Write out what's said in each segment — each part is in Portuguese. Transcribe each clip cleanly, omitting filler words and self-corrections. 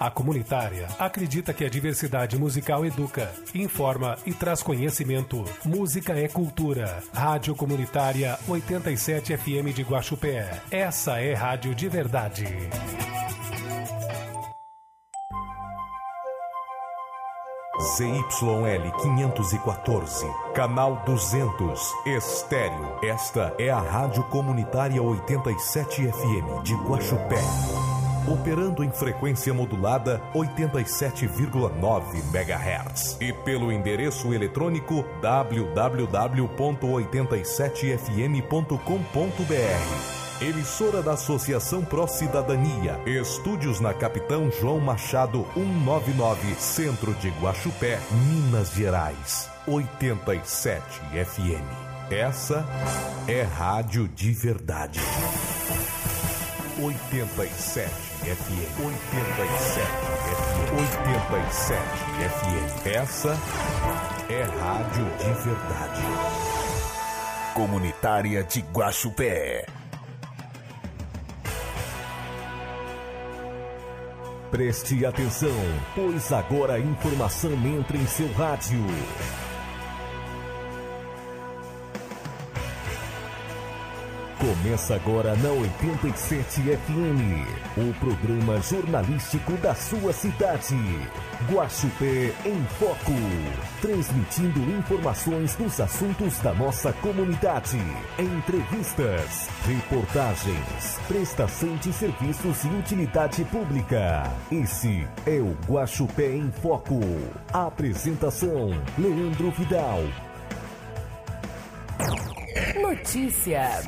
A Comunitária acredita que a diversidade musical educa, informa e traz conhecimento. Música é cultura. Rádio Comunitária 87 FM de Guaxupé. Essa é rádio de verdade. ZYL 514, canal 200, estéreo. Esta é a Rádio Comunitária 87 FM de Guaxupé. Operando em frequência modulada 87,9 MHz. E pelo endereço eletrônico www.87fm.com.br. Emissora da Associação Pró Cidadania. Estúdios na Capitão João Machado 199, Centro de Guaxupé, Minas Gerais. 87 FM. Essa é rádio de verdade. 87 FM. 87 FM. 87 FM. Essa é rádio de verdade. Comunitária de Guaxupé. Preste atenção, pois agora a informação entra em seu rádio. Começa agora na 87 FM, o programa jornalístico da sua cidade. Guaxupé em Foco, transmitindo informações dos assuntos da nossa comunidade. Entrevistas, reportagens, prestação de serviços e utilidade pública. Esse é o Guaxupé em Foco. Apresentação, Leandro Vidal. Notícia.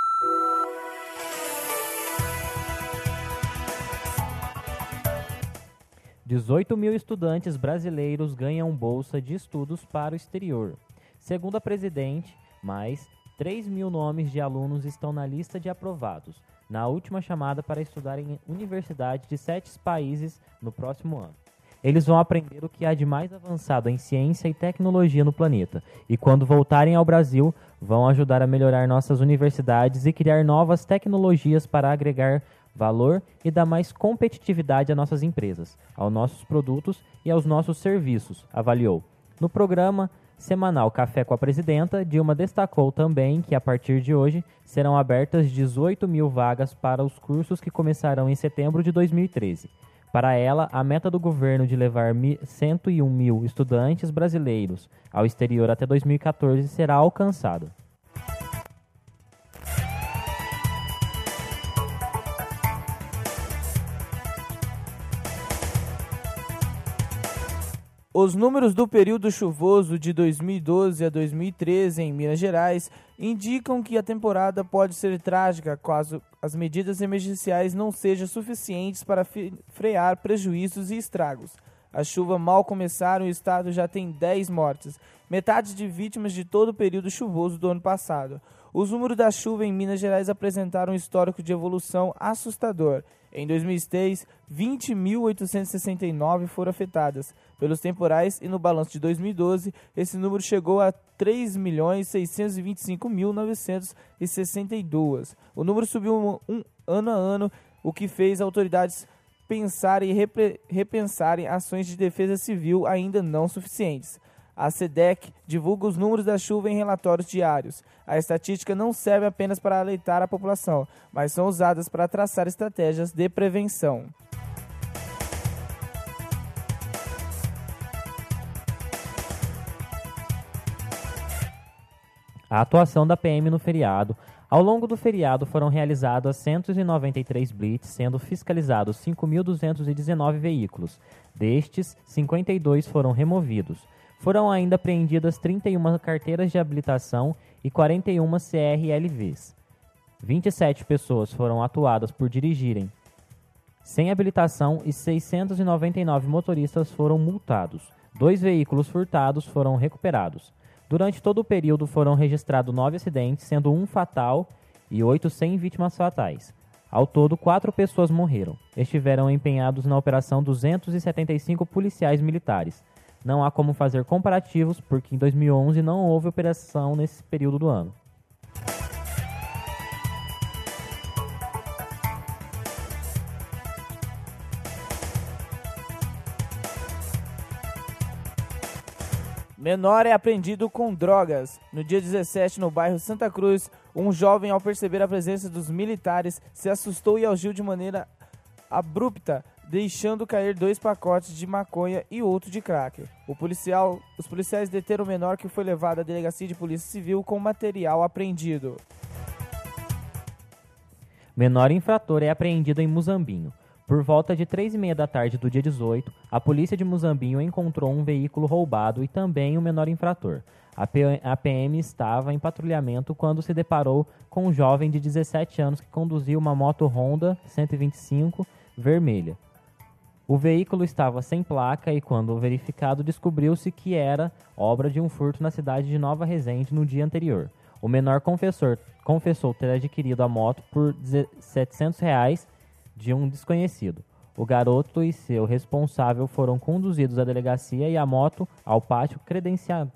18 mil estudantes brasileiros ganham bolsa de estudos para o exterior. Segundo a presidente, mais 3 mil nomes de alunos estão na lista de aprovados, na última chamada para estudar em universidades de 7 países no próximo ano. Eles vão aprender o que há de mais avançado em ciência e tecnologia no planeta, e quando voltarem ao Brasil, vão ajudar a melhorar nossas universidades e criar novas tecnologias para agregar valor e dar mais competitividade às nossas empresas, aos nossos produtos e aos nossos serviços, avaliou. No programa semanal Café com a Presidenta, Dilma destacou também que a partir de hoje serão abertas 18 mil vagas para os cursos que começarão em setembro de 2013. Para ela, a meta do governo de levar 101 mil estudantes brasileiros ao exterior até 2014 será alcançada. Os números do período chuvoso de 2012 a 2013 em Minas Gerais indicam que a temporada pode ser trágica caso as medidas emergenciais não sejam suficientes para frear prejuízos e estragos. As chuvas mal começaram e o estado já tem 10 mortes, metade de vítimas de todo o período chuvoso do ano passado. Os números da chuva em Minas Gerais apresentaram um histórico de evolução assustador. Em 2006, 20.869 foram afetadas pelos temporais e no balanço de 2012, esse número chegou a 3.625.962. O número subiu ano a ano, o que fez autoridades pensarem e repensarem ações de defesa civil ainda não suficientes. A SEDEC divulga os números da chuva em relatórios diários. A estatística não serve apenas para alertar a população, mas são usadas para traçar estratégias de prevenção. A atuação da PM no feriado. Ao longo do feriado foram realizadas 193 blitz, sendo fiscalizados 5.219 veículos. Destes, 52 foram removidos. Foram ainda apreendidas 31 carteiras de habilitação e 41 CRLVs. 27 pessoas foram atuadas por dirigirem sem habilitação e 699 motoristas foram multados. 2 veículos furtados foram recuperados. Durante todo o período foram registrados 9 acidentes, sendo 1 fatal e 8 sem vítimas fatais. Ao todo, 4 pessoas morreram. Estiveram empenhados na operação 275 policiais militares. Não há como fazer comparativos, porque em 2011 não houve operação nesse período do ano. Menor é apreendido com drogas. No dia 17, no bairro Santa Cruz, um jovem, ao perceber a presença dos militares, se assustou e agiu de maneira abrupta, deixando cair 2 pacotes de maconha e outro de crack. Os policiais deteram o menor, que foi levado à delegacia de polícia civil com material apreendido. Menor infrator é apreendido em Muzambinho. Por volta de 3h30 da tarde do dia 18, a polícia de Muzambinho encontrou um veículo roubado e também um menor infrator. A PM estava em patrulhamento quando se deparou com um jovem de 17 anos que conduzia uma moto Honda 125 vermelha. O veículo estava sem placa e, quando verificado, descobriu-se que era obra de um furto na cidade de Nova Resende no dia anterior. O menor confessou ter adquirido a moto por R$700 de um desconhecido. O garoto e seu responsável foram conduzidos à delegacia e a moto ao pátio credenciado.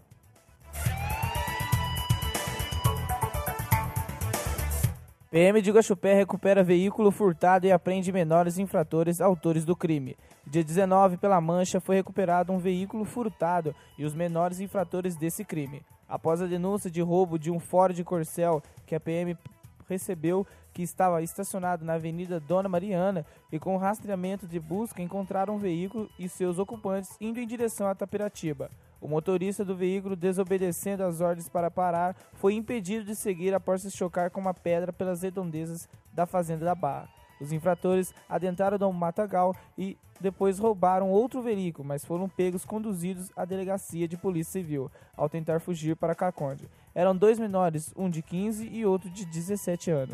PM de Guaxupé recupera veículo furtado e apreende menores infratores autores do crime. Dia 19, pela Mancha, foi recuperado um veículo furtado e os menores infratores desse crime. Após a denúncia de roubo de um Ford Corcel que a PM recebeu, que estava estacionado na Avenida Dona Mariana, e com rastreamento de busca encontraram um veículo e seus ocupantes indo em direção a Tapiratiba. O motorista do veículo, desobedecendo as ordens para parar, foi impedido de seguir após se chocar com uma pedra pelas redondezas da Fazenda da Barra. Os infratores adentraram no matagal e depois roubaram outro veículo, mas foram pegos conduzidos à delegacia de polícia civil, ao tentar fugir para Caconde. Eram 2 menores, um de 15 e outro de 17 anos.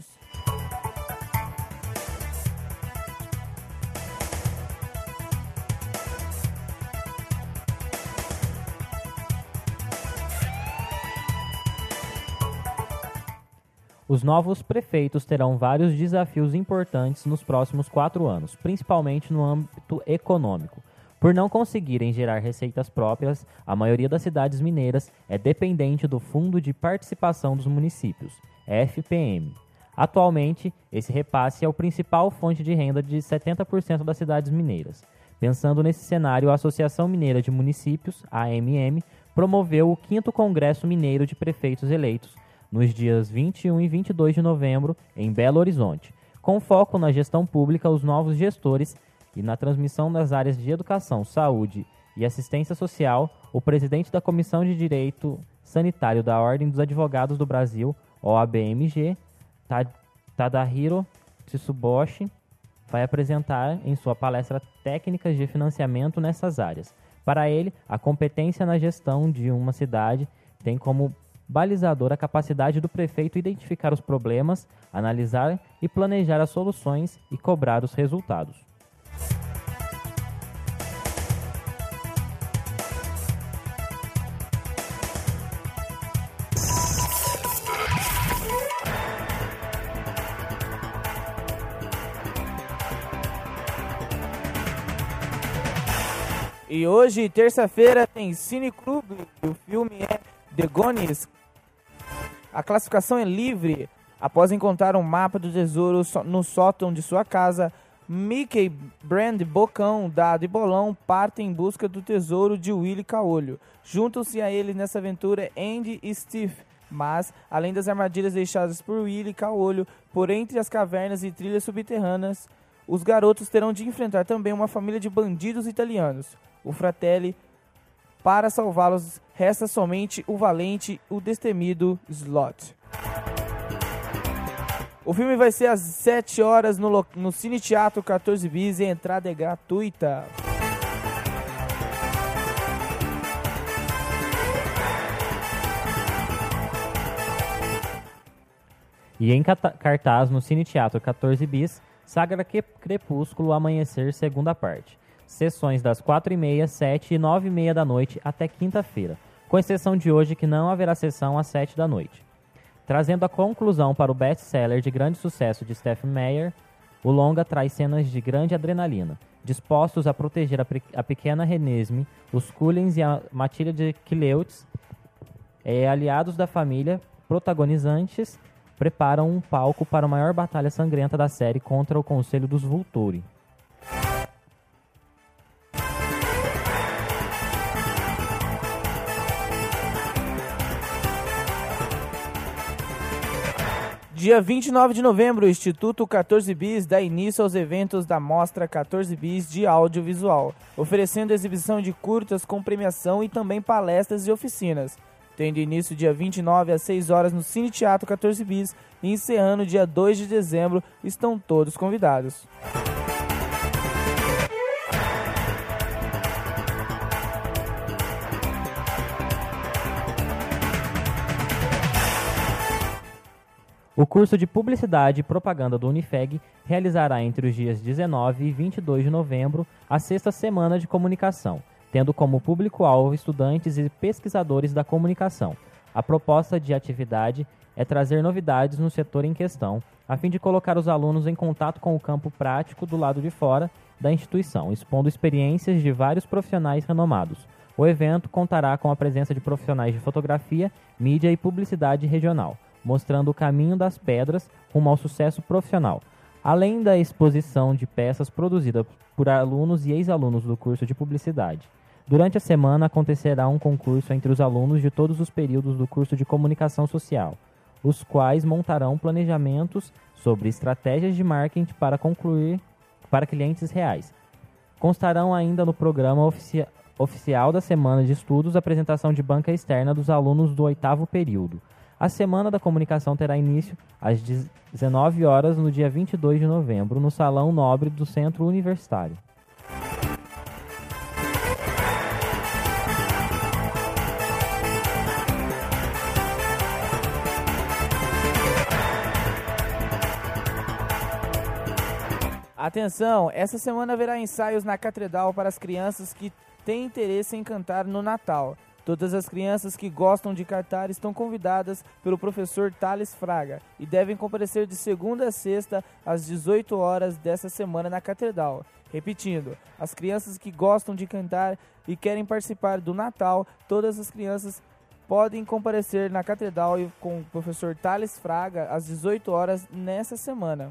Os novos prefeitos terão vários desafios importantes nos próximos 4 anos, principalmente no âmbito econômico. Por não conseguirem gerar receitas próprias, a maioria das cidades mineiras é dependente do Fundo de Participação dos Municípios, FPM. Atualmente, esse repasse é a principal fonte de renda de 70% das cidades mineiras. Pensando nesse cenário, a Associação Mineira de Municípios, AMM, promoveu o 5º Congresso Mineiro de Prefeitos Eleitos, nos dias 21 e 22 de novembro, em Belo Horizonte. Com foco na gestão pública, os novos gestores e na transmissão das áreas de educação, saúde e assistência social, o presidente da Comissão de Direito Sanitário da Ordem dos Advogados do Brasil, OABMG, Tadahiro Tsuboshi, vai apresentar em sua palestra técnicas de financiamento nessas áreas. Para ele, a competência na gestão de uma cidade tem como balizador a capacidade do prefeito identificar os problemas, analisar e planejar as soluções e cobrar os resultados. E hoje, terça-feira, tem Cine Clube. O filme é The Goonies. A classificação é livre. Após encontrar um mapa do tesouro no sótão de sua casa, Mickey, Brand, Bocão, Dado e Bolão partem em busca do tesouro de Willy Caolho. Juntam-se a eles nessa aventura Andy e Steve. Mas, além das armadilhas deixadas por Willy Caolho por entre as cavernas e trilhas subterrâneas, os garotos terão de enfrentar também uma família de bandidos italianos. O Fratelli, para salvá-los, resta somente o valente, o destemido Slot. O filme vai ser às 7 horas no Cine Teatro 14 Bis e a entrada é gratuita. E em cartaz no Cine Teatro 14 Bis, Sagra Crepúsculo Amanhecer, segunda parte. Sessões das 4h30, 7 e 9h30 da noite até quinta-feira, com exceção de hoje que não haverá sessão às 7 da noite. Trazendo a conclusão para o best-seller de grande sucesso de Stephen Meyer, o longa traz cenas de grande adrenalina. Dispostos a proteger a pequena Renesmee, os Cullens e a Matilda de Kileutz, aliados da família, protagonizantes, preparam um palco para a maior batalha sangrenta da série contra o Conselho dos Volturi. Dia 29 de novembro, o Instituto 14 Bis dá início aos eventos da Mostra 14 Bis de Audiovisual, oferecendo exibição de curtas com premiação e também palestras e oficinas. Tendo início dia 29 às 6 horas no Cine Teatro 14 Bis e encerrando dia 2 de dezembro, estão todos convidados. O curso de Publicidade e Propaganda do Unifeg realizará entre os dias 19 e 22 de novembro a sexta semana de comunicação, tendo como público-alvo estudantes e pesquisadores da comunicação. A proposta de atividade é trazer novidades no setor em questão, a fim de colocar os alunos em contato com o campo prático do lado de fora da instituição, expondo experiências de vários profissionais renomados. O evento contará com a presença de profissionais de fotografia, mídia e publicidade regional, mostrando o caminho das pedras rumo ao sucesso profissional, além da exposição de peças produzidas por alunos e ex-alunos do curso de Publicidade. Durante a semana acontecerá um concurso entre os alunos de todos os períodos do curso de Comunicação Social, os quais montarão planejamentos sobre estratégias de marketing para concluir para clientes reais. Constarão ainda no programa oficial da semana de estudos a apresentação de banca externa dos alunos do 8º período. A Semana da Comunicação terá início às 19 horas no dia 22 de novembro, no Salão Nobre do Centro Universitário. Atenção, essa semana haverá ensaios na Catedral para as crianças que têm interesse em cantar no Natal. Todas as crianças que gostam de cantar estão convidadas pelo professor Thales Fraga e devem comparecer de segunda a sexta às 18 horas dessa semana na Catedral. Repetindo, as crianças que gostam de cantar e querem participar do Natal, todas as crianças podem comparecer na Catedral e com o professor Thales Fraga às 18 horas nessa semana.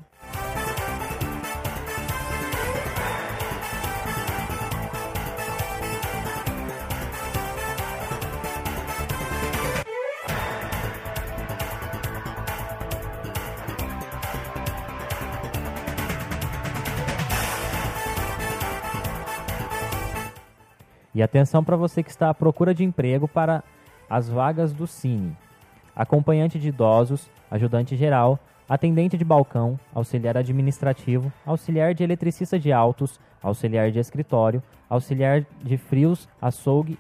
E atenção para você que está à procura de emprego para as vagas do Cine. Acompanhante de idosos, ajudante geral, atendente de balcão, auxiliar administrativo, auxiliar de eletricista de autos, auxiliar de escritório, auxiliar de frios, açougue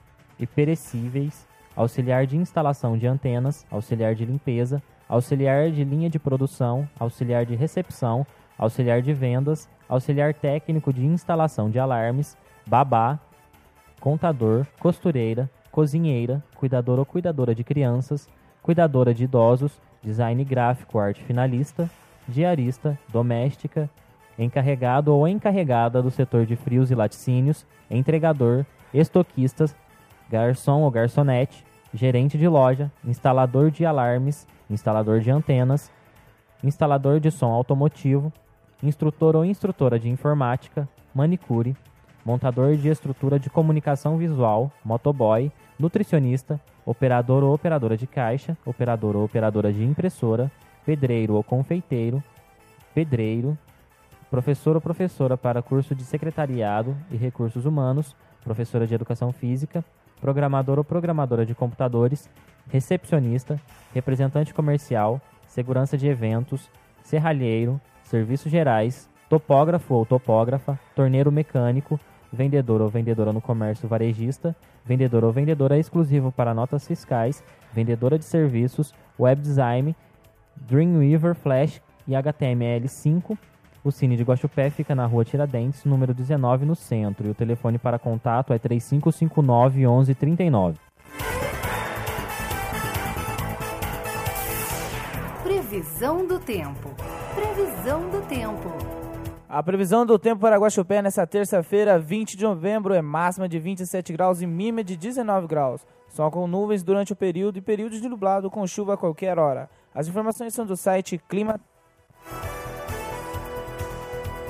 e perecíveis, auxiliar de instalação de antenas, auxiliar de limpeza, auxiliar de linha de produção, auxiliar de recepção, auxiliar de vendas, auxiliar técnico de instalação de alarmes, babá, contador, costureira, cozinheira, cuidador ou cuidadora de crianças, cuidadora de idosos, design gráfico, arte finalista, diarista, doméstica, encarregado ou encarregada do setor de frios e laticínios, entregador, estoquistas, garçom ou garçonete, gerente de loja, instalador de alarmes, instalador de antenas, instalador de som automotivo, instrutor ou instrutora de informática, manicure, montador de estrutura de comunicação visual, motoboy, nutricionista, operador ou operadora de caixa, operador ou operadora de impressora, pedreiro ou confeiteiro, pedreiro, professor ou professora para curso de secretariado e recursos humanos, professora de educação física, programador ou programadora de computadores, recepcionista, representante comercial, segurança de eventos, serralheiro, serviços gerais, topógrafo ou topógrafa, torneiro mecânico, vendedor ou vendedora no comércio varejista, vendedor ou vendedora exclusivo para notas fiscais, vendedora de serviços, web design, Dreamweaver, Flash e HTML5. O Cine de Guaxupé fica na rua Tiradentes, número 19, no centro. E o telefone para contato é 3559-1139. Previsão do tempo. Previsão do tempo. A previsão do tempo para Guaxupé nessa terça-feira, 20 de novembro, é máxima de 27 graus e mínima de 19 graus. Sol com nuvens durante o período e períodos de nublado com chuva a qualquer hora. As informações são do site Clima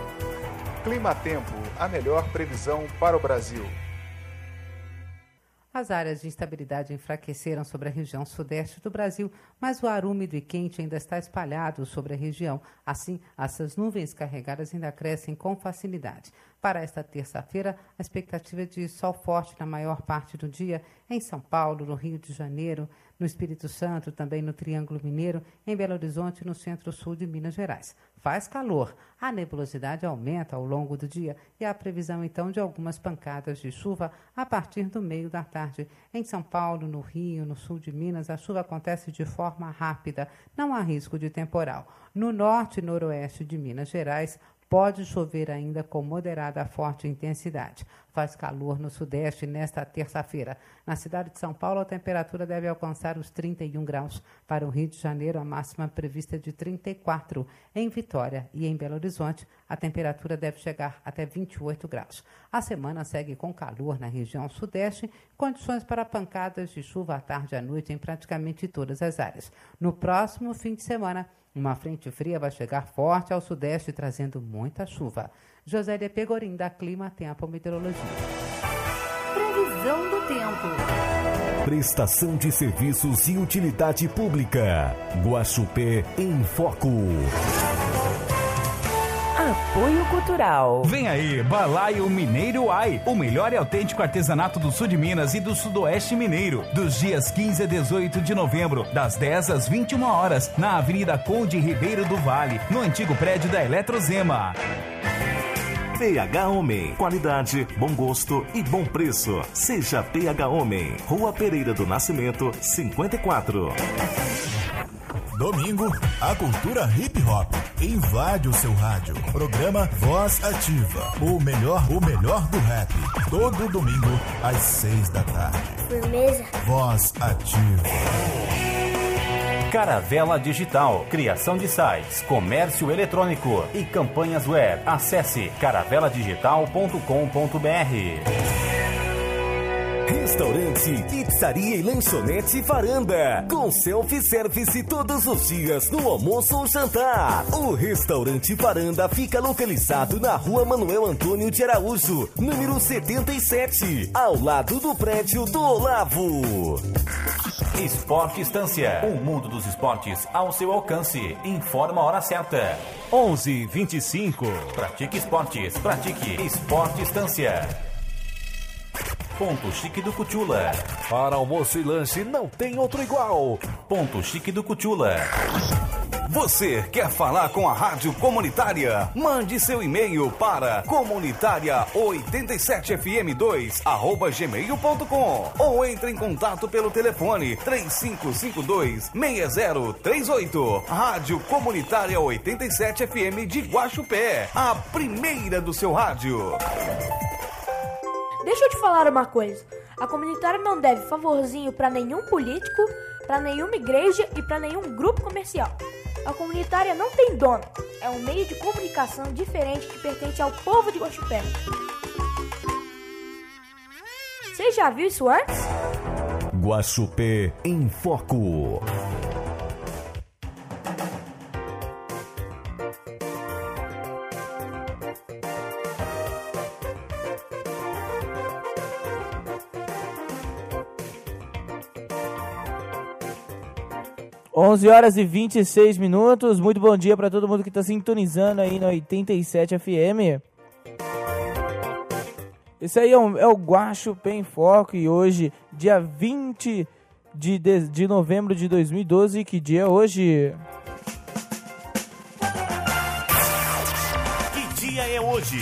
Climatempo, a melhor previsão para o Brasil. As áreas de instabilidade enfraqueceram sobre a região sudeste do Brasil, mas o ar úmido e quente ainda está espalhado sobre a região. Assim, essas nuvens carregadas ainda crescem com facilidade. Para esta terça-feira, a expectativa é de sol forte na maior parte do dia em São Paulo, no Rio de Janeiro, no Espírito Santo, também no Triângulo Mineiro, em Belo Horizonte e no centro-sul de Minas Gerais. Faz calor, a nebulosidade aumenta ao longo do dia e há previsão então de algumas pancadas de chuva a partir do meio da tarde. Em São Paulo, no Rio, no sul de Minas, a chuva acontece de forma rápida, não há risco de temporal. No norte e noroeste de Minas Gerais, pode chover ainda com moderada a forte intensidade. Faz calor no sudeste nesta terça-feira. Na cidade de São Paulo, a temperatura deve alcançar os 31 graus. Para o Rio de Janeiro, a máxima prevista é de 34. Em Vitória e em Belo Horizonte, a temperatura deve chegar até 28 graus. A semana segue com calor na região sudeste, condições para pancadas de chuva à tarde e à noite em praticamente todas as áreas. No próximo fim de semana, uma frente fria vai chegar forte ao sudeste, trazendo muita chuva. Josélia Pegorim, da Clima Tempo Meteorologia. Previsão do tempo. Prestação de serviços e utilidade pública. Guaxupé em Foco. Apoio Cultural. Vem aí, Balaio Mineiro Ai, o melhor e autêntico artesanato do sul de Minas e do sudoeste mineiro. Dos dias 15 a 18 de novembro, das 10 às 21 horas, na Avenida Conde Ribeiro do Vale, no antigo prédio da Eletrozema. PH Homem, qualidade, bom gosto e bom preço. Seja PH Homem, Rua Pereira do Nascimento, 54. Domingo, a cultura hip hop invade o seu rádio. Programa Voz Ativa, o melhor do rap. Todo domingo, às 6 da tarde. Firmeza. Voz Ativa. Caravela Digital, criação de sites, comércio eletrônico e campanhas web. Acesse caraveladigital.com.br. Restaurante, pizzaria e lanchonete Varanda, com self-service todos os dias no almoço ou jantar. O Restaurante Varanda fica localizado na Rua Manuel Antônio de Araújo, número 77, ao lado do prédio do Olavo. Esporte Estância, o mundo dos esportes ao seu alcance. Informa a hora certa. 11h25. Pratique esportes, pratique Esporte Estância. Ponto Chique do Cutula. Para almoço e lanche não tem outro igual. Ponto Chique do Cutula. Você quer falar com a Rádio Comunitária? Mande seu e-mail para comunitaria87fm2@gmail.com ou entre em contato pelo telefone 3552-6038. Rádio Comunitária 87 FM de Guaxupé, a primeira do seu rádio. Deixa eu te falar uma coisa. A comunitária não deve favorzinho para nenhum político, para nenhuma igreja e para nenhum grupo comercial. A comunitária não tem dono. É um meio de comunicação diferente que pertence ao povo de Guaxupé. Você já viu isso antes? Guaxupé em Foco. Onze horas e 26 minutos. Muito bom dia para todo mundo que está sintonizando aí na 87 FM. Esse aí é o Guaxupé em Foco e hoje, dia 20 de novembro de 2012, que dia é hoje? Que dia é hoje?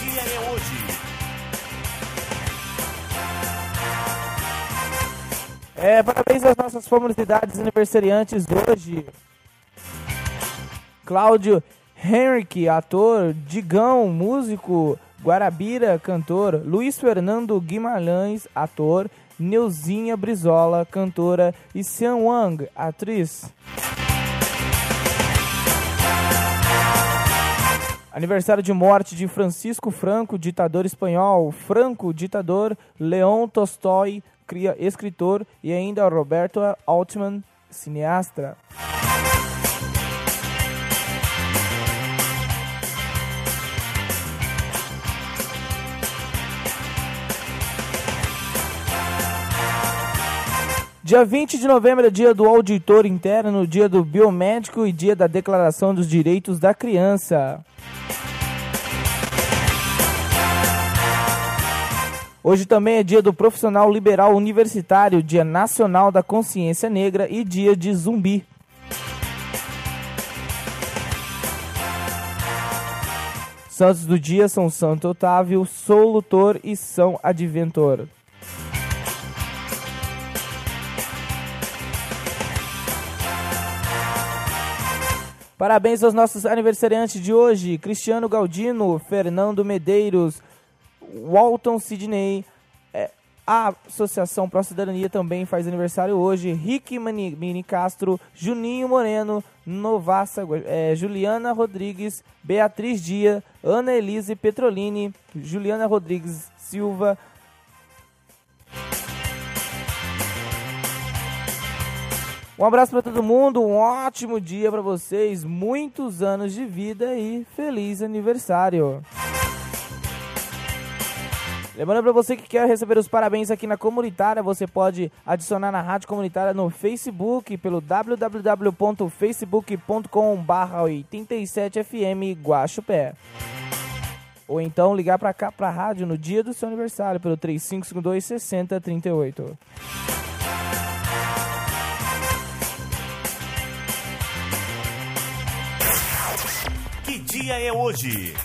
Parabéns às nossas famosidades aniversariantes hoje. Cláudio Henrique, ator. Digão, músico. Guarabira, cantor. Luiz Fernando Guimarães, ator. Neuzinha Brizola, cantora. E Xian Wang, atriz. Aniversário de morte de Francisco Franco, ditador espanhol. Franco, ditador. Leon Tolstói, escritor, e ainda Roberto Altman, cineasta. Dia 20 de novembro é dia do auditor interno, dia do biomédico e dia da Declaração dos Direitos da Criança. Hoje também é dia do profissional liberal universitário, dia nacional da consciência negra e dia de zumbi. Santos do dia são Santo Otávio, Solutor e São Adventor. Parabéns aos nossos aniversariantes de hoje: Cristiano Galdino, Fernando Medeiros, Walton Sidney. A Associação Pró Cidadania também faz aniversário hoje: Rick Mini Castro, Juninho Moreno, Novassa, Juliana Rodrigues, Beatriz Dia, Ana Elise Petrolini, Juliana Rodrigues Silva. Um abraço para todo mundo, um ótimo dia para vocês, muitos anos de vida e feliz aniversário. Lembrando para você que quer receber os parabéns aqui na Comunitária, você pode adicionar na Rádio Comunitária no Facebook pelo www.facebook.com/87fm Guaxupé. Ou então ligar para cá, para a rádio, no dia do seu aniversário, pelo 3552-6038. Que dia é hoje?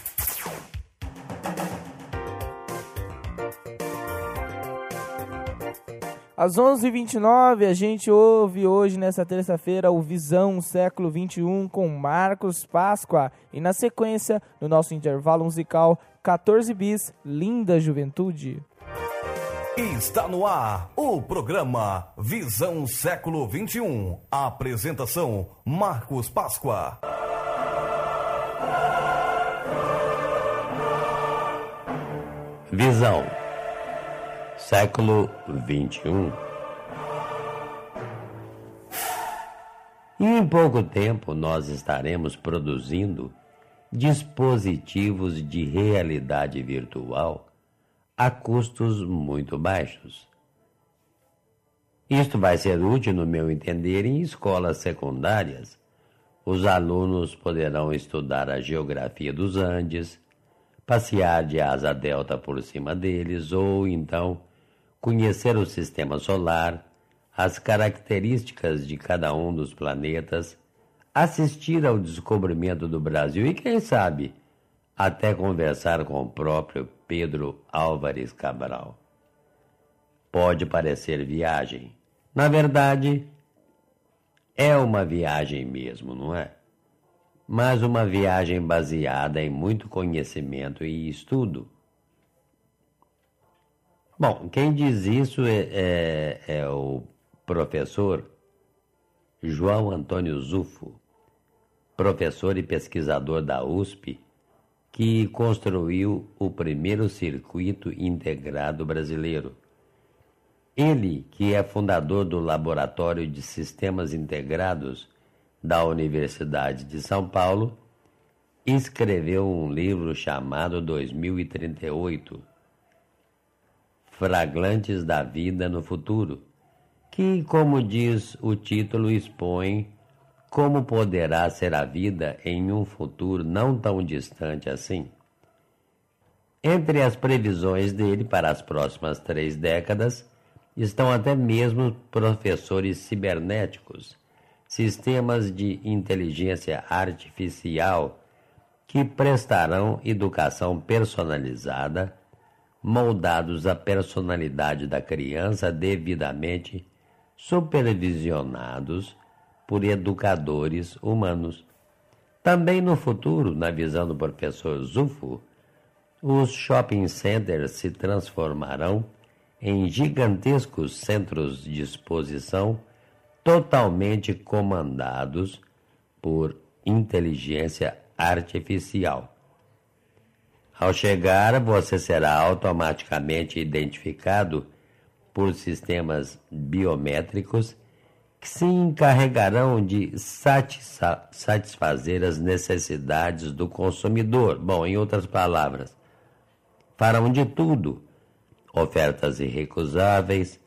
Às 11h29, a gente ouve hoje, nessa terça-feira, o Visão Século XXI com Marcos Páscoa. E na sequência, no nosso intervalo musical, 14 bis, Linda Juventude. Está no ar o programa Visão Século XXI. Apresentação, Marcos Páscoa. Visão Século XXI. E em pouco tempo nós estaremos produzindo dispositivos de realidade virtual a custos muito baixos. Isto vai ser útil, no meu entender, em escolas secundárias. Os alunos poderão estudar a geografia dos Andes, passear de asa delta por cima deles, ou então conhecer o sistema solar, as características de cada um dos planetas, assistir ao descobrimento do Brasil e, quem sabe, até conversar com o próprio Pedro Álvares Cabral. Pode parecer viagem. Na verdade, é uma viagem mesmo, não é? Mas uma viagem baseada em muito conhecimento e estudo. Bom, quem diz isso é o professor João Antônio Zufo, professor e pesquisador da USP, que construiu o primeiro circuito integrado brasileiro. Ele, que é fundador do Laboratório de Sistemas Integrados da Universidade de São Paulo, escreveu um livro chamado 2038, Flagrantes da Vida no Futuro, que, como diz o título, expõe como poderá ser a vida em um futuro não tão distante assim. Entre as previsões dele para as próximas 3 décadas estão até mesmo professores cibernéticos, sistemas de inteligência artificial que prestarão educação personalizada, moldados à personalidade da criança, devidamente supervisionados por educadores humanos. Também no futuro, na visão do professor Zufo, os shopping centers se transformarão em gigantescos centros de exposição totalmente comandados por inteligência artificial. Ao chegar, você será automaticamente identificado por sistemas biométricos que se encarregarão de satisfazer as necessidades do consumidor. Bom, em outras palavras, farão de tudo: ofertas irrecusáveis,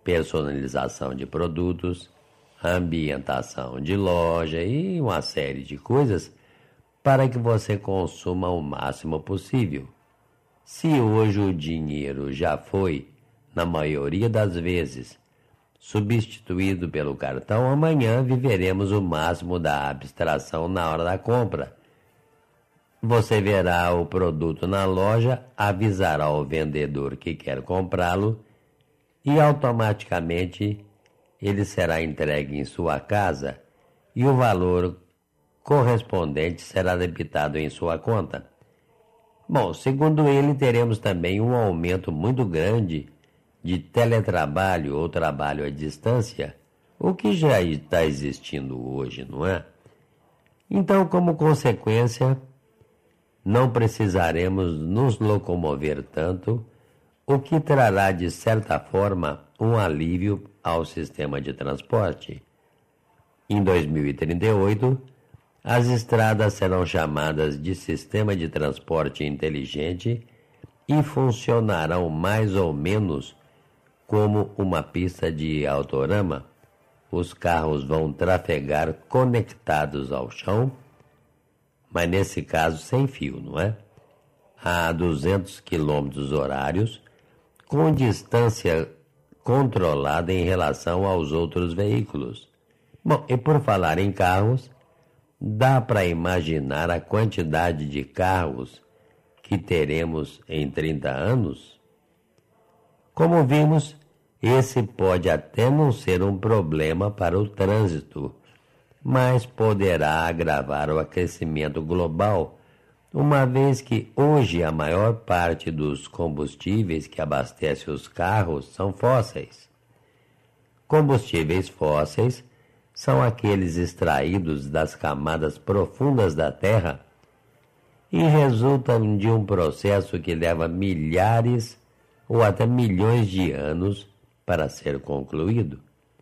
personalização de produtos, ambientação de loja e uma série de coisas para que você consuma o máximo possível. Se hoje o dinheiro já foi, na maioria das vezes, substituído pelo cartão, amanhã viveremos o máximo da abstração na hora da compra. Você verá o produto na loja, avisará o vendedor que quer comprá-lo e automaticamente ele será entregue em sua casa e o valor correspondente será debitado em sua conta. Bom, segundo ele, teremos também um aumento muito grande de teletrabalho ou trabalho à distância, o que já está existindo hoje, não é? Então, como consequência, não precisaremos nos locomover tanto, o que trará, de certa forma, um alívio ao sistema de transporte. Em 2038, as estradas serão chamadas de Sistema de Transporte Inteligente e funcionarão mais ou menos como uma pista de autorama. Os carros vão trafegar conectados ao chão, mas nesse caso sem fio, não é? A 200 km horários, com distância controlada em relação aos outros veículos. Bom, e por falar em carros, dá para imaginar a quantidade de carros que teremos em 30 anos? Como vimos, esse pode até não ser um problema para o trânsito, mas poderá agravar o aquecimento global, uma vez que hoje a maior parte dos combustíveis que abastecem os carros são fósseis. Combustíveis fósseis são aqueles extraídos das camadas profundas da Terra e resultam de um processo que leva milhares ou até milhões de anos para ser concluído.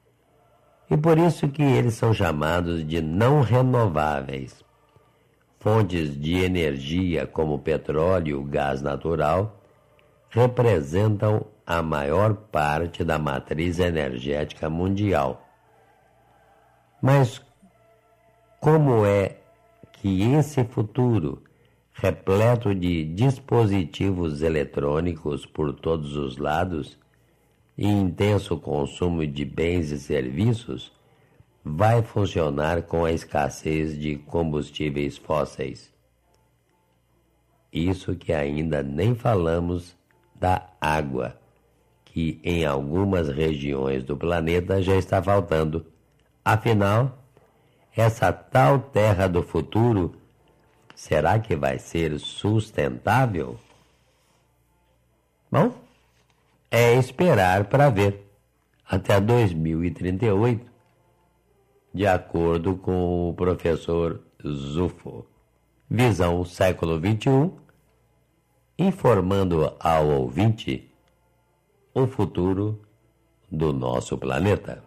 E por isso que eles são chamados de não renováveis. Fontes de energia como petróleo e gás natural representam a maior parte da matriz energética mundial. Mas como é que esse futuro, repleto de dispositivos eletrônicos por todos os lados e intenso consumo de bens e serviços, vai funcionar com a escassez de combustíveis fósseis? Isso que ainda nem falamos da água, que em algumas regiões do planeta já está faltando. Afinal, essa tal terra do futuro, será que vai ser sustentável? Bom, é esperar para ver. Até 2038, de acordo com o professor Zufo. Visão século XXI, informando ao ouvinte o futuro do nosso planeta.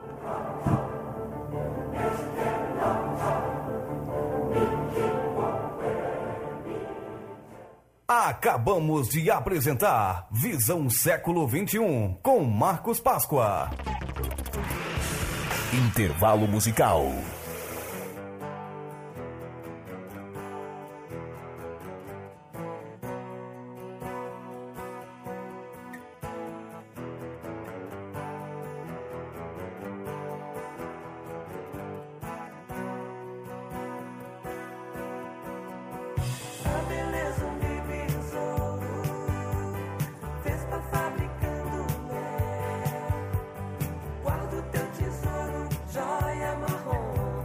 Acabamos de apresentar Visão Século XXI com Marcos Páscoa. Intervalo musical. Guarda o teu tesouro, joia marrom.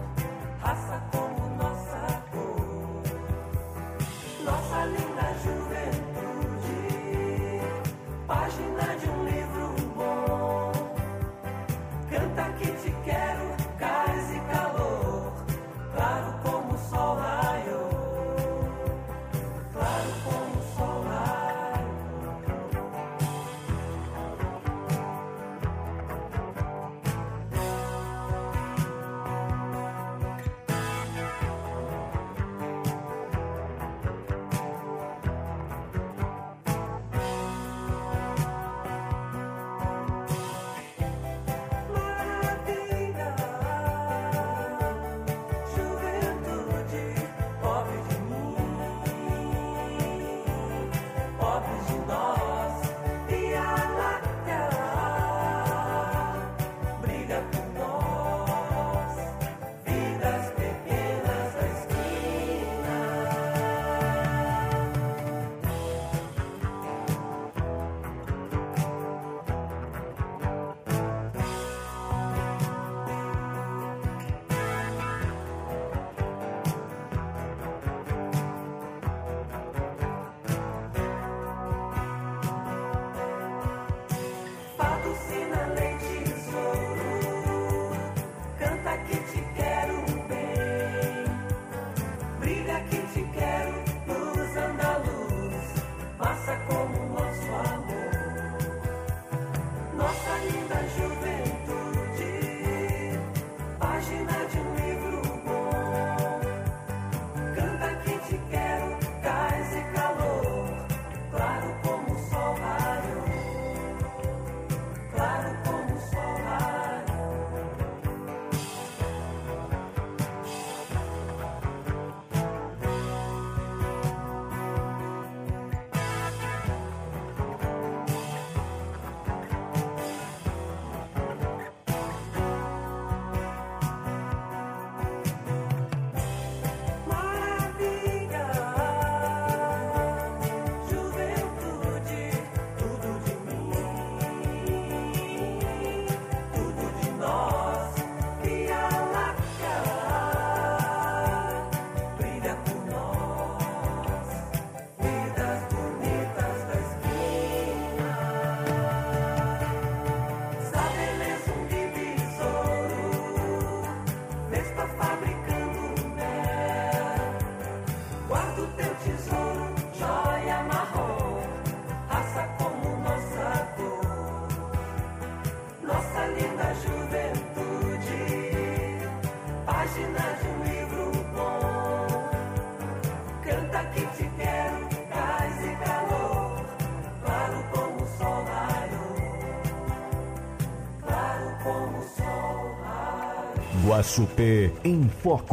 Guaxupé em Foco.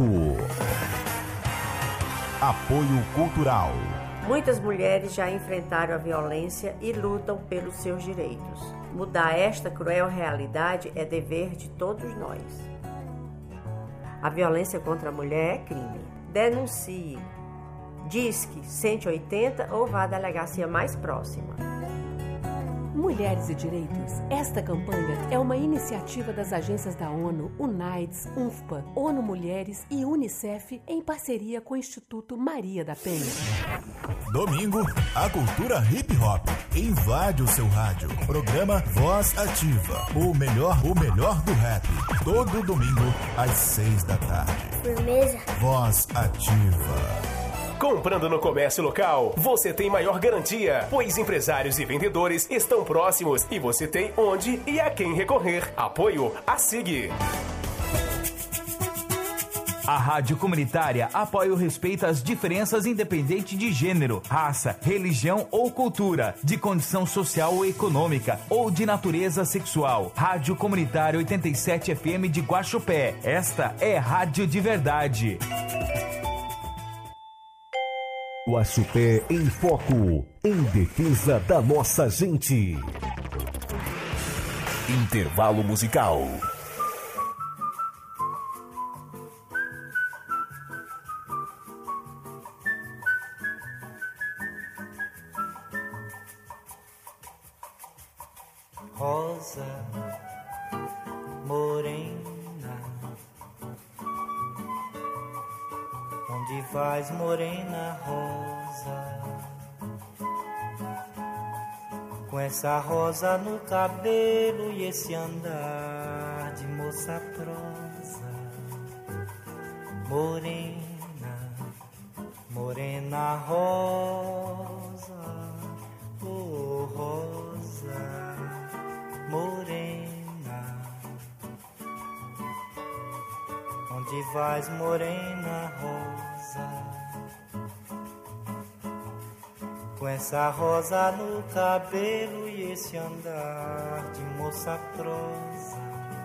Apoio Cultural. Muitas mulheres já enfrentaram a violência e lutam pelos seus direitos. Mudar esta cruel realidade é dever de todos nós. A violência contra a mulher é crime. Denuncie. Disque 180 ou vá à delegacia mais próxima. Mulheres e Direitos. Esta campanha é uma iniciativa das agências da ONU, UNAIDS, UNFPA, ONU Mulheres e UNICEF em parceria com o Instituto Maria da Penha. Domingo, a cultura hip hop invade o seu rádio. Programa Voz Ativa. O melhor do rap. Todo domingo, às 6 da tarde. Firmeza. Voz Ativa. Comprando no comércio local, você tem maior garantia, pois empresários e vendedores estão próximos e você tem onde e a quem recorrer. Apoio a SIG. A Rádio Comunitária apoia o respeito às diferenças independente de gênero, raça, religião ou cultura, de condição social ou econômica ou de natureza sexual. Rádio Comunitária 87 FM de Guaxupé. Esta é Rádio de Verdade. Guaxupé em Foco, em defesa da nossa gente. Intervalo musical. Rosa morena, onde vais, morena rosa? Com essa rosa no cabelo e esse andar de moça prosa. Morena, morena rosa, oh rosa, morena. Onde vais, morena rosa? Com essa rosa no cabelo e esse andar de moça prosa.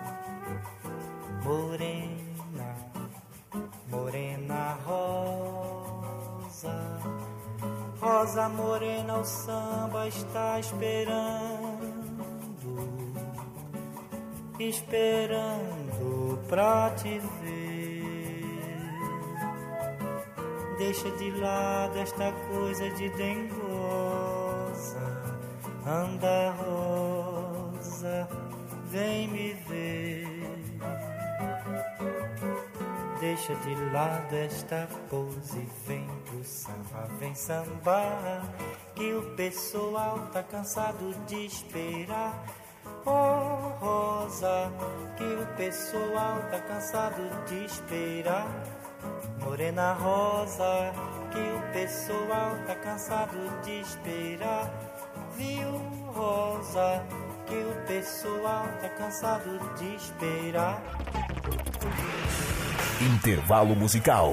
Morena, morena rosa, rosa morena, o samba está esperando pra te ver. Deixa de lado esta coisa de dengosa. Anda rosa, vem me ver. Deixa de lado esta pose, vem pro samba, vem sambar, que o pessoal tá cansado de esperar. Oh rosa, que o pessoal tá cansado de esperar. Morena rosa, que o pessoal tá cansado de esperar. Viu, rosa, que o pessoal tá cansado de esperar. Intervalo musical.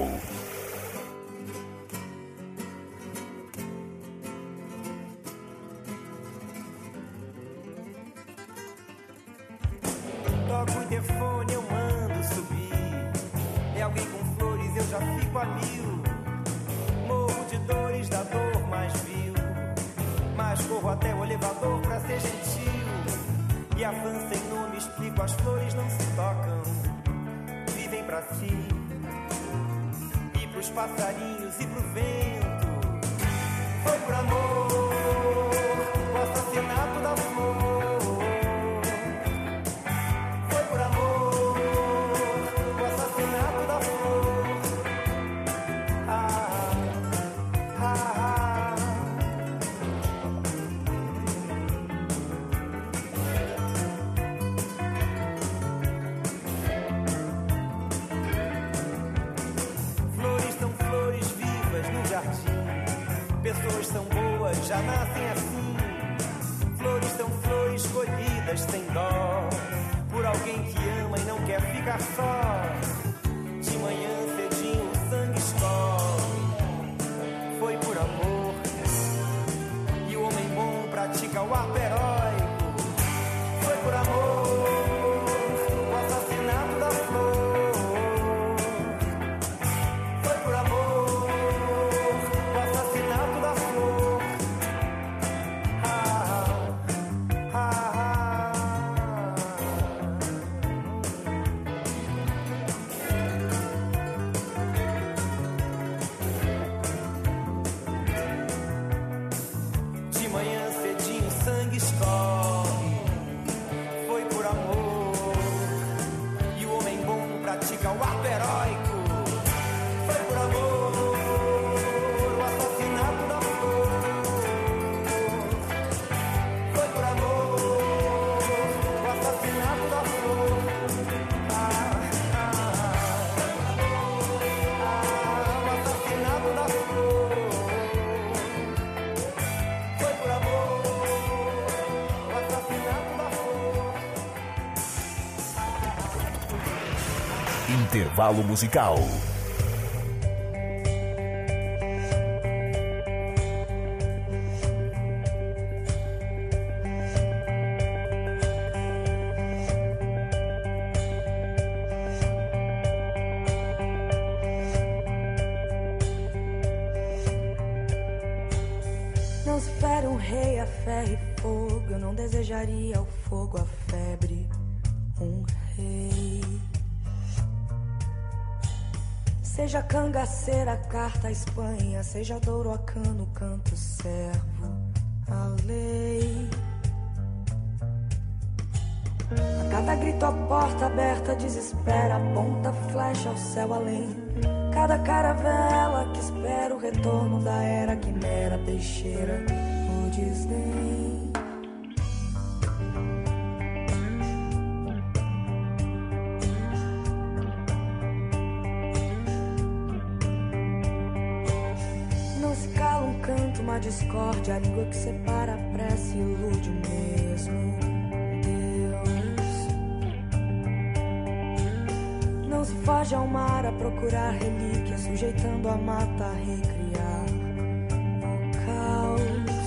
Toco o telefone, eu mando subir. É alguém com flores, eu já fico a mil. Morro de dores da dor mais vil, mas corro até o elevador pra ser gentil. E avanço em nome, explico, as flores não se tocam, vivem pra si. E pros passarinhos e pro vento, foi por amor o assassinato da flor. Foi por amor o assassinato da flor. Ah, ah, ah. Flores são flores vivas no jardim. Pessoas são boas, já nascem assim. Flores são flores colhidas sem dó, por alguém que ama e não quer ficar só. De manhã cedinho o sangue escorre. Foi por amor. E o homem bom pratica o ato heróico. Foi por amor o assassinato da flor. sangue escorre, foi por amor. E o homem bom pratica o ato heróico, foi por amor. O assassinato da flor, foi por amor. O assassinato da flor, o assassinato da flor, foi por amor. O assassinato da flor. Intervalo musical. Não se espera um rei a ferro e fogo. Eu não desejaria ao fogo a febre. Um rei. Seja cangaceira, carta a Espanha. Seja douro a cano, canto servo a lei. A cada grito a porta aberta desespera. Aponta flecha ao céu além. Cada caravela que espera o retorno da era quimera, peixeira, o desdém. Não se cala um canto, uma discórdia, a língua que separa a prece ilude o mesmo Deus. Não se foge ao mar a procurar relíquias, sujeitando a mata a recriar o caos.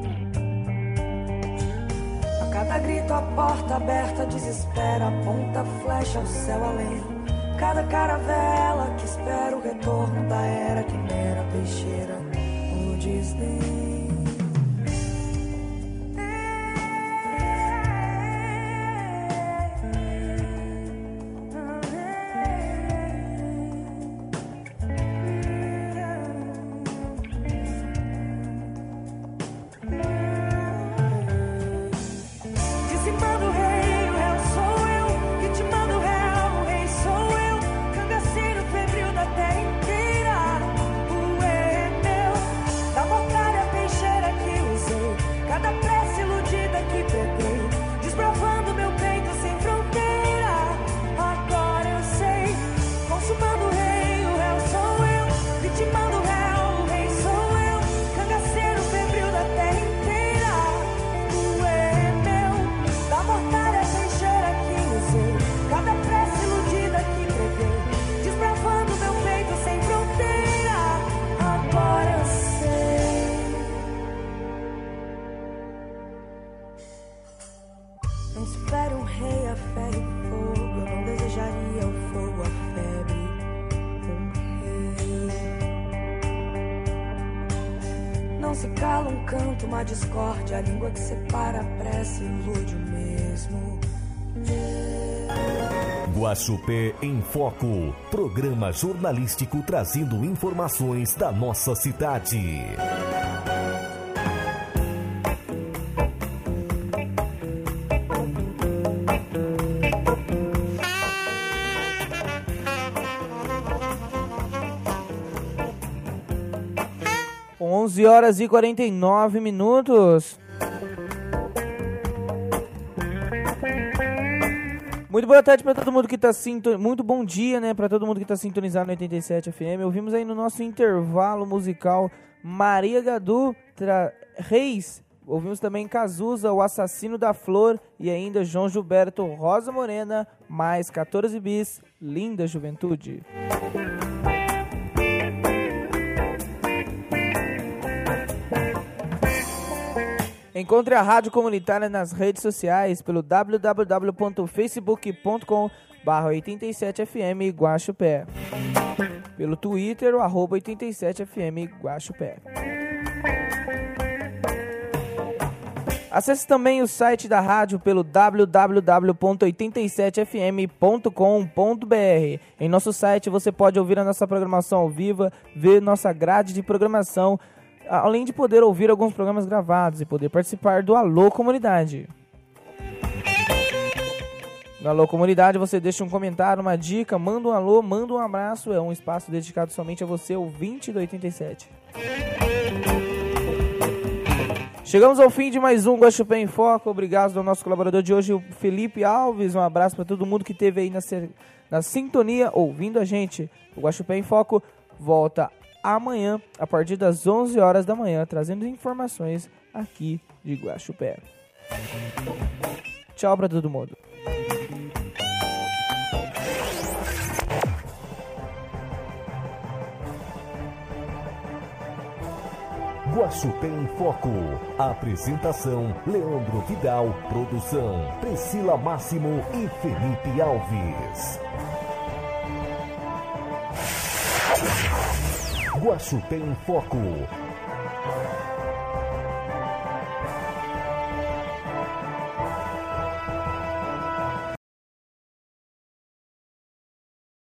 A cada grito a porta aberta desespera, aponta flecha ao céu além. Cada caravela que espera o retorno da era quimera, peixeira, o desdém. Uma discórdia, a língua que separa a prece ilude o mesmo. Guaxupé em Foco, programa jornalístico trazendo informações da nossa cidade. Horas e 49 minutos. Muito boa tarde para todo mundo que está muito bom dia, né, para todo mundo que está sintonizado no 87 FM. Ouvimos aí no nosso intervalo musical Maria Gadu Reis. Ouvimos também Cazuza, O Assassino da Flor, e ainda João Gilberto, Rosa Morena, mais 14 bis, Linda Juventude. Encontre a Rádio Comunitária nas redes sociais pelo www.facebook.com/87fm Guaxupé. Pelo Twitter, o @87fm Guaxupé. Acesse também o site da rádio pelo www.87fm.com.br. Em nosso site você pode ouvir a nossa programação ao vivo, ver nossa grade de programação, além de poder ouvir alguns programas gravados e poder participar do Alô Comunidade. No Alô Comunidade você deixa um comentário, uma dica, manda um alô, manda um abraço. É um espaço dedicado somente a você, ouvinte do 87. Chegamos ao fim de mais um Guaxupé em Foco. Obrigado ao nosso colaborador de hoje, o Felipe Alves. Um abraço para todo mundo que esteve aí na sintonia, ouvindo a gente. O Guaxupé em Foco volta amanhã, a partir das 11 horas da manhã, trazendo informações aqui de Guaxupé. Tchau para todo mundo. Guaxupé em Foco. Apresentação: Leandro Vidal. Produção: Priscila Máximo e Felipe Alves. Guaxupé em Foco.